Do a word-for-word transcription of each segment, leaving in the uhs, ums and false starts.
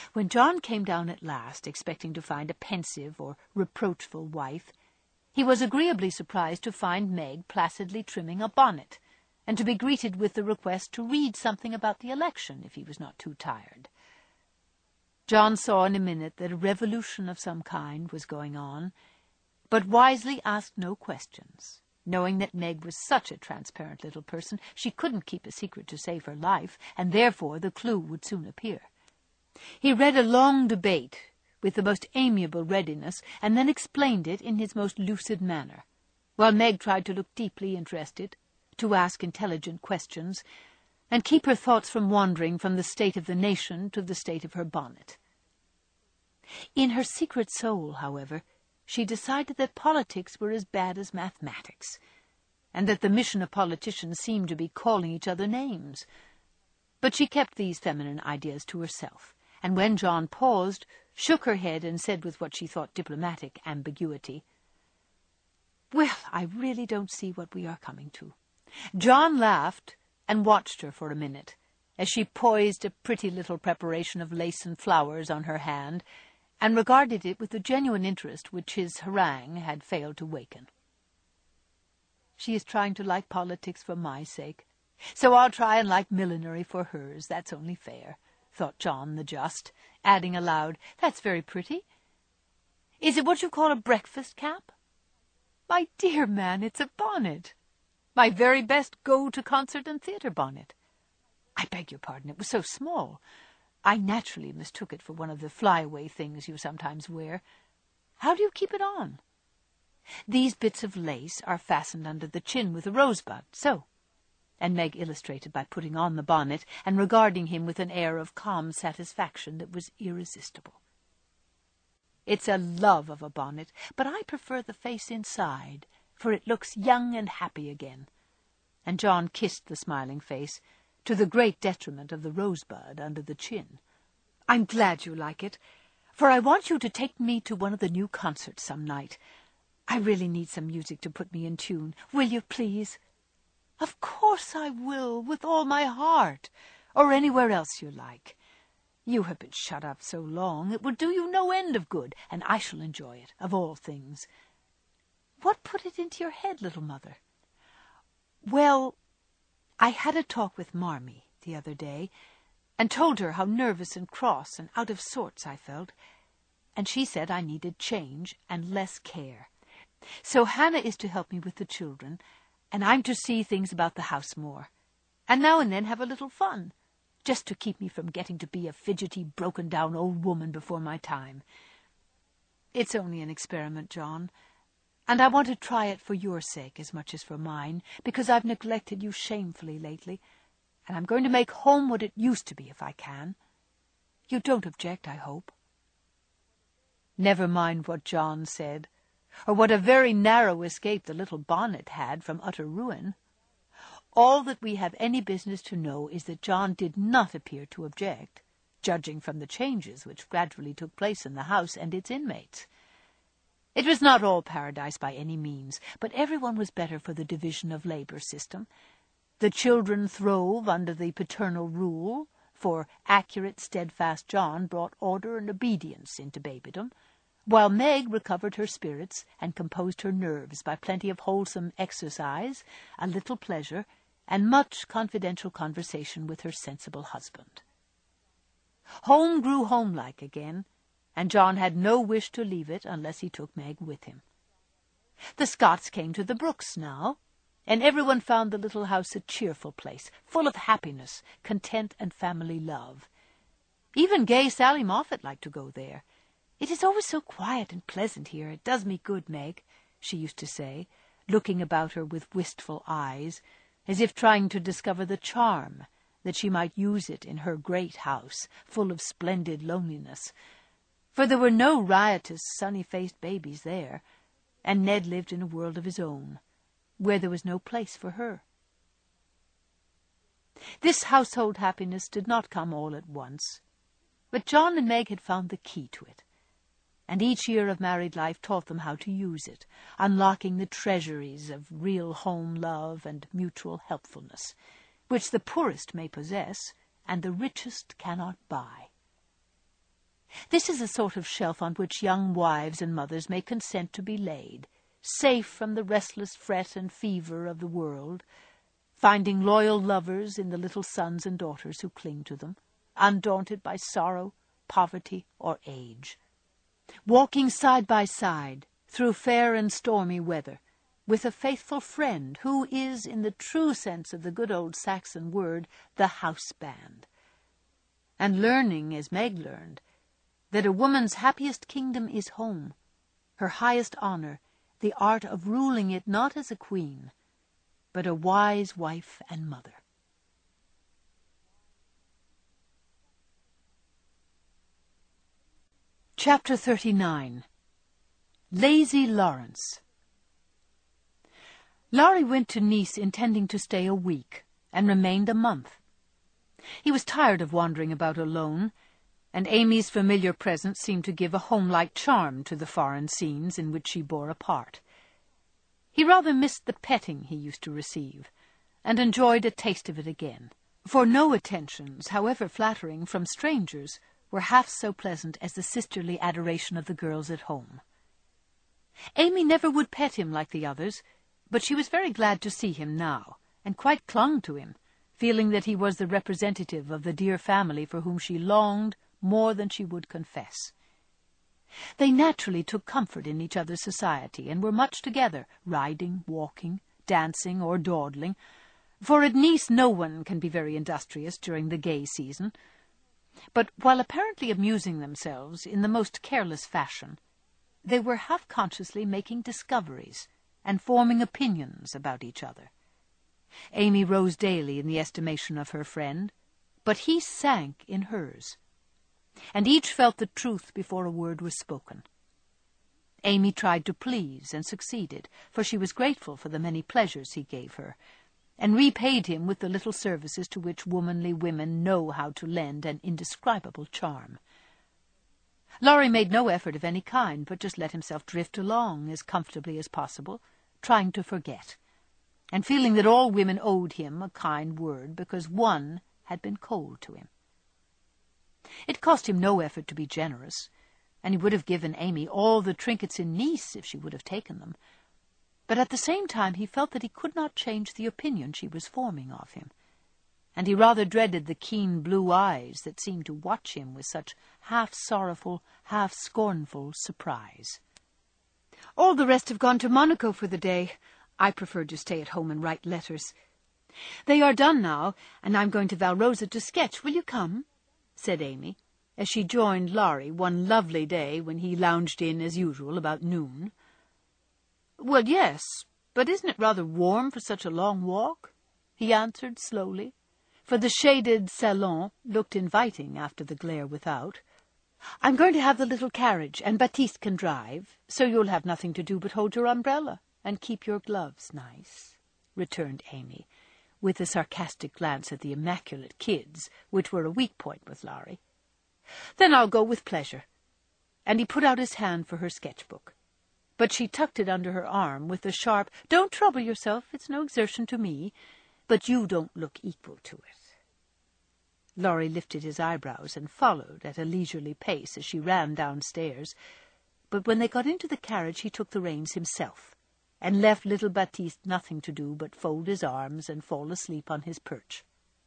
When John came down at last, expecting to find a pensive or reproachful wife, he was agreeably surprised to find Meg placidly trimming a bonnet, and to be greeted with the request to read something about the election if he was not too tired. John saw in a minute that a revolution of some kind was going on, but wisely asked no questions, knowing that Meg was such a transparent little person she couldn't keep a secret to save her life, and therefore the clue would soon appear. He read a long debate with the most amiable readiness, and then explained it in his most lucid manner, while Meg tried to look deeply interested, to ask intelligent questions, and keep her thoughts from wandering from the state of the nation to the state of her bonnet. In her secret soul, however, she decided that politics were as bad as mathematics, and that the mission of politicians seemed to be calling each other names. But she kept these feminine ideas to herself, and when John paused, shook her head and said with what she thought diplomatic ambiguity, "Well, I really don't see what we are coming to." John laughed and watched her for a minute, as she poised a pretty little preparation of lace and flowers on her hand, and regarded it with the genuine interest which his harangue had failed to waken. "She is trying to like politics for my sake, so I'll try and like millinery for hers. That's only fair," thought John the just, adding aloud, "That's very pretty. Is it what you call a breakfast cap?" "My dear man, it's a bonnet. My very best go-to-concert and theatre bonnet. I beg your pardon, it was so small. I naturally mistook it for one of the fly-away things you sometimes wear. How do you keep it on?" "These bits of lace are fastened under the chin with a rosebud, so." And Meg illustrated by putting on the bonnet and regarding him with an air of calm satisfaction that was irresistible. "It's a love of a bonnet, but I prefer the face inside, for it looks young and happy again." And John kissed the smiling face, to the great detriment of the rosebud under the chin. "I'm glad you like it, for I want you to take me to one of the new concerts some night. I really need some music to put me in tune. Will you, please?" "Of course I will, with all my heart, or anywhere else you like. You have been shut up so long, it will do you no end of good, and I shall enjoy it, of all things. What put it into your head, little mother?" "Well, I had a talk with Marmee the other day, and told her how nervous and cross and out of sorts I felt, and she said I needed change and less care. So Hannah is to help me with the children, and I'm to see things about the house more, and now and then have a little fun, just to keep me from getting to be a fidgety, broken-down old woman before my time. It's only an experiment, John, and I want to try it for your sake as much as for mine, because I've neglected you shamefully lately, and I'm going to make home what it used to be if I can. You don't object, I hope?" Never mind what John said, or what a very narrow escape the little bonnet had from utter ruin. All that we have any business to know is that John did not appear to object, judging from the changes which gradually took place in the house and its inmates. It was not all paradise by any means, but everyone was better for the division of labour system. The children throve under the paternal rule, for accurate, steadfast John brought order and obedience into babydom, while Meg recovered her spirits and composed her nerves by plenty of wholesome exercise, a little pleasure, and much confidential conversation with her sensible husband. Home grew homelike again, and John had no wish to leave it unless he took Meg with him. The Scotts came to the Brooks now, and everyone found the little house a cheerful place, full of happiness, content, and family love. Even gay Sally Moffat liked to go there. "It is always so quiet and pleasant here. It does me good, Meg," she used to say, looking about her with wistful eyes, as if trying to discover the charm, that she might use it in her great house, full of splendid loneliness. For there were no riotous, sunny-faced babies there, and Ned lived in a world of his own, where there was no place for her. This household happiness did not come all at once, but John and Meg had found the key to it, and each year of married life taught them how to use it, unlocking the treasuries of real home love and mutual helpfulness, which the poorest may possess and the richest cannot buy. This is a sort of shelf on which young wives and mothers may consent to be laid, safe from the restless fret and fever of the world, finding loyal lovers in the little sons and daughters who cling to them, undaunted by sorrow, poverty, or age. Walking side by side through fair and stormy weather, with a faithful friend who is, in the true sense of the good old Saxon word, the house band. And learning, as Meg learned, that a woman's happiest kingdom is home, her highest honour, the art of ruling it not as a queen, but a wise wife and mother. Chapter thirty-nine. Lazy Lawrence. Laurie went to Nice intending to stay a week, and remained a month. He was tired of wandering about alone, and Amy's familiar presence seemed to give a home-like charm to the foreign scenes in which she bore a part. He rather missed the petting he used to receive, and enjoyed a taste of it again, for no attentions, however flattering, from strangers were half so pleasant as the sisterly adoration of the girls at home. Amy never would pet him like the others, but she was very glad to see him now, and quite clung to him, feeling that he was the representative of the dear family for whom she longed more than she would confess. They naturally took comfort in each other's society, and were much together, riding, walking, dancing, or dawdling, for at Nice no one can be very industrious during the gay season. But while apparently amusing themselves in the most careless fashion, they were half-consciously making discoveries and forming opinions about each other. Amy rose daily in the estimation of her friend, but he sank in hers, and each felt the truth before a word was spoken. Amy tried to please, and succeeded, for she was grateful for the many pleasures he gave her, and repaid him with the little services to which womanly women know how to lend an indescribable charm. Laurie made no effort of any kind, but just let himself drift along as comfortably as possible, trying to forget, and feeling that all women owed him a kind word because one had been cold to him. It cost him no effort to be generous, and he would have given Amy all the trinkets in Nice if she would have taken them, but at the same time he felt that he could not change the opinion she was forming of him, and he rather dreaded the keen blue eyes that seemed to watch him with such half-sorrowful, half-scornful surprise. "All the rest have gone to Monaco for the day. I preferred to stay at home and write letters. They are done now, and I'm going to Valrosa to sketch. Will you come?" said Amy, as she joined Laurie one lovely day when he lounged in as usual about noon. "Well, yes, but isn't it rather warm for such a long walk?" he answered slowly, for the shaded salon looked inviting after the glare without. "I'm going to have the little carriage, and Baptiste can drive, so you'll have nothing to do but hold your umbrella and keep your gloves nice," returned Amy, with a sarcastic glance at the immaculate kids, which were a weak point with Laurie. "Then I'll go with pleasure." And he put out his hand for her sketchbook, but she tucked it under her arm with a sharp, "Don't trouble yourself, it's no exertion to me, but you don't look equal to it." Laurie lifted his eyebrows and followed at a leisurely pace as she ran downstairs, but when they got into the carriage he took the reins himself, and left little Baptiste nothing to do but fold his arms and fall asleep on his perch.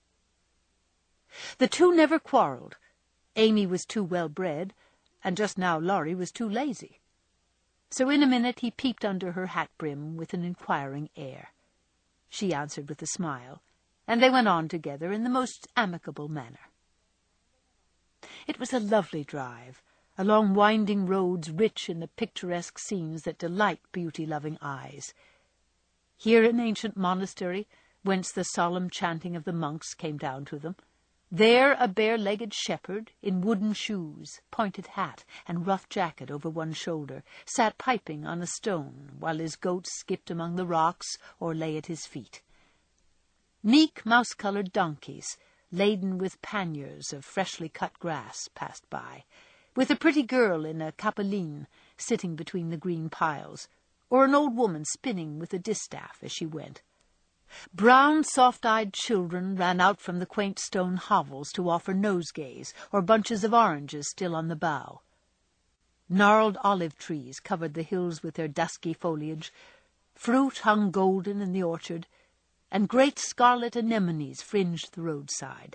The two never quarrelled. Amy was too well-bred, and just now Laurie was too lazy. So in a minute he peeped under her hat-brim with an inquiring air. She answered with a smile, and they went on together in the most amicable manner. It was a lovely drive, along winding roads rich in the picturesque scenes that delight beauty-loving eyes. Here an ancient monastery, whence the solemn chanting of the monks came down to them. There a bare-legged shepherd, in wooden shoes, pointed hat, and rough jacket over one shoulder, sat piping on a stone, while his goats skipped among the rocks or lay at his feet. Meek mouse-coloured donkeys, laden with panniers of freshly cut grass, passed by, with a pretty girl in a capeline sitting between the green piles, or an old woman spinning with a distaff as she went. Brown, soft-eyed children ran out from the quaint stone hovels to offer nosegays or bunches of oranges still on the bough. Gnarled olive trees covered the hills with their dusky foliage, fruit hung golden in the orchard, and great scarlet anemones fringed the roadside.